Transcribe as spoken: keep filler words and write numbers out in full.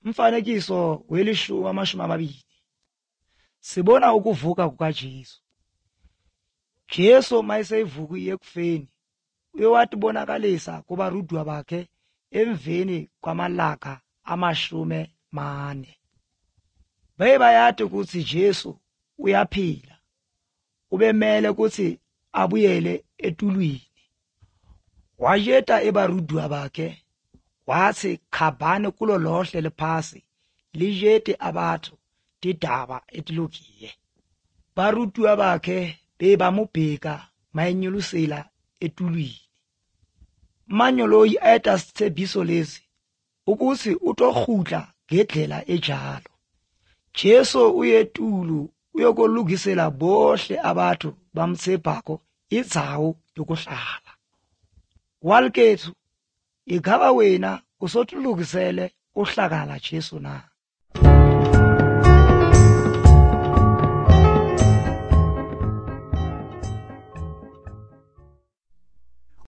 Umfanekiso welishumi amashumi amabili. Sibona ukuvuka kukaJesu. Jesu mayeseyivuka ekufeni uyowathi bonakalisa kubarudwa bakhe emveni kwamalanga amashume mane. Bayebayathi ukuthi Jesu uyaphila. Ubemele ukuthi abuyele etulwini. Wayeta ebarudwa bakhe wathi khabane kulo lohle lephasi lijete abathu tidaba etilokiye. Barudwa bakhe bebamubheka mayenyulusela etulwini. Manyoloyi ayeta sithembiso lezi ukuthi utokhudla ngedlela enjalo. Jesu uyetulu uyokolungisela bohle abathu bamthebhako indzawo yokuhlala. Walkethu igaba wena usotulungisele uhlakala Jesu na?